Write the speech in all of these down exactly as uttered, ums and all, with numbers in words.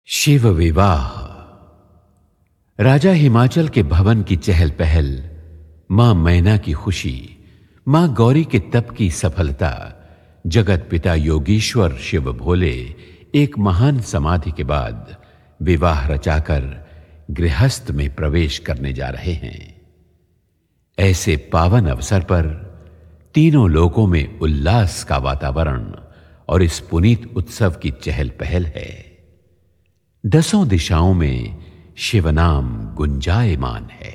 शिव विवाह। राजा हिमाचल के भवन की चहल पहल, मां मैना की खुशी, मां गौरी के तप की सफलता, जगत पिता योगीश्वर शिव भोले एक महान समाधि के बाद विवाह रचाकर गृहस्थ में प्रवेश करने जा रहे हैं। ऐसे पावन अवसर पर तीनों लोकों में उल्लास का वातावरण और इस पुनीत उत्सव की चहल पहल है। दसों दिशाओं में शिव नाम गुंजायमान है।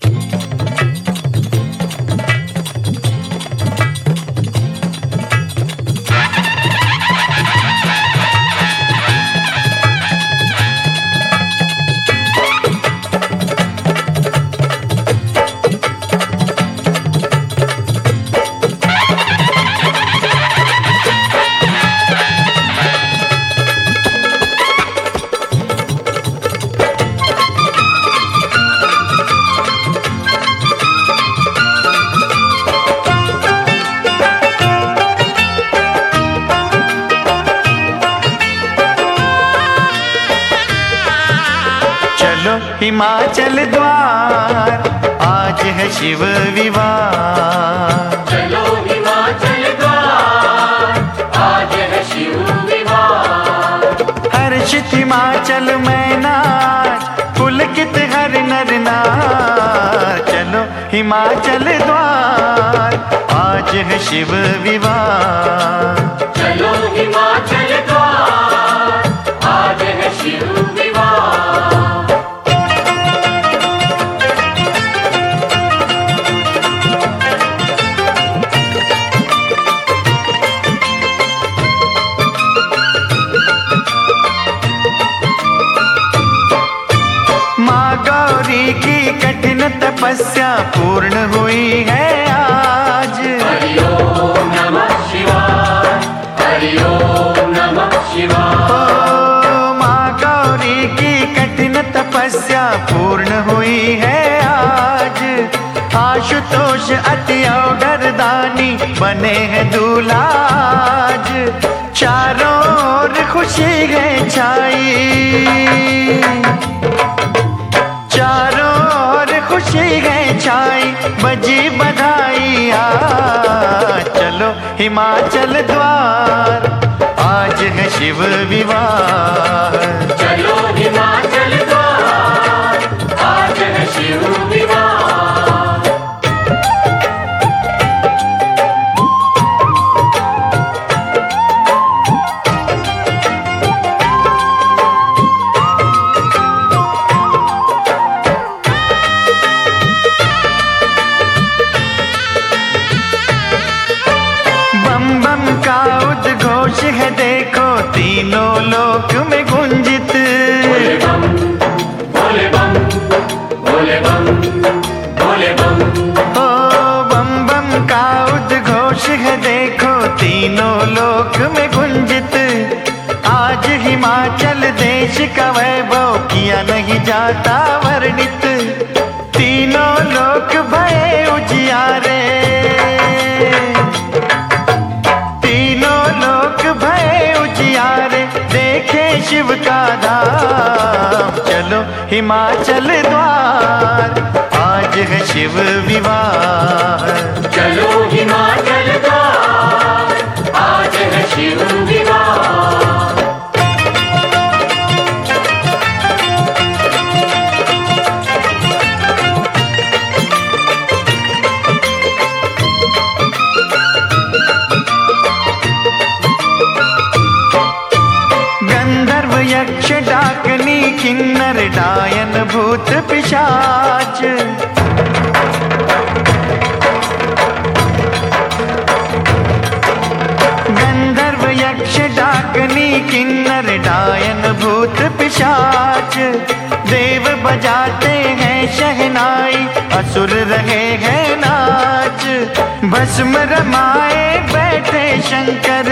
हिमाचल द्वार आज है शिव विवाह। चलो हिमाचल द्वार आज है शिव विवाह। हर्षित हिमाचल में नाच, पुलकित हर नर नार। चलो हिमाचल द्वार आज है शिव विवाह। चलो हिमाचल द्वार आज है शिव विवाह। की कठिन तपस्या पूर्ण हुई है आज। हरि ओम नमः शिवाय, हरि ओम नमः शिवाय। ओ माँ गौरी की कठिन तपस्या पूर्ण हुई है आज। आशुतोष अति औडरदानी बने हैं दूल्हा आज। चारों ओर खुशी है छाई, चारों ओर खुशी है छाई, बजी बधाई आज। चलो हिमाचल द्वार आज है शिव विवाह। चलो हिमाचल द्वार आज है शिव विवाह। उद्घोष है देखो तीनों लोक में गुंजित। भोले बम, भोले बम, भोले बम, भोले बम। ओ बम बम का उद्घोष है देखो तीनों लोक में गुंजित। आज हिमाचल देश का वैभव किया नहीं जाता वर्णित। तीनों लोक भये उजियारे, देखे शिव का धाम। चलो हिमाचल द्वार आज है शिव विवाह। चलो हिमाचल द्वार आज है शिव विवाह। यक्ष डाकनी किन्नर डायन भूत पिशाच। गंधर्व यक्ष डाकनी किन्नर डायन भूत पिशाच। देव बजाते हैं शहनाई, असुर रहे हैं नाच। भस्म रमाए बैठे शंकर,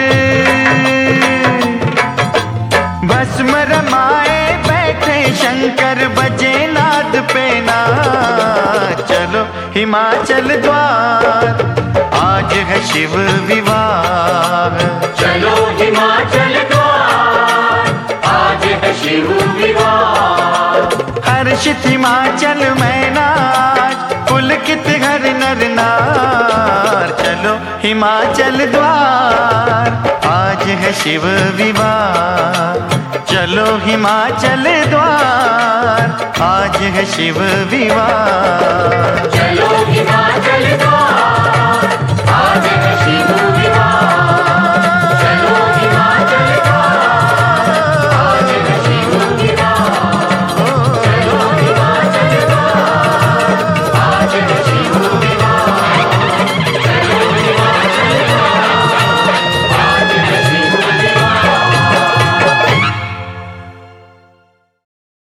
भस्म रमाए बैठे शंकर, बजे नाद पे नाच। चलो हिमाचल द्वार आज है शिव विवाह। चलो हिमाचल द्वार आज है शिव विवाह। हर्षित हिमाचल में नाच, पुलकित घर नर नार, चलो हिमाचल द्वार, आज है शिव विवाह। चलो हिमाचल द्वार, आज है शिव विवाह। चलो हिमाचल द्वार,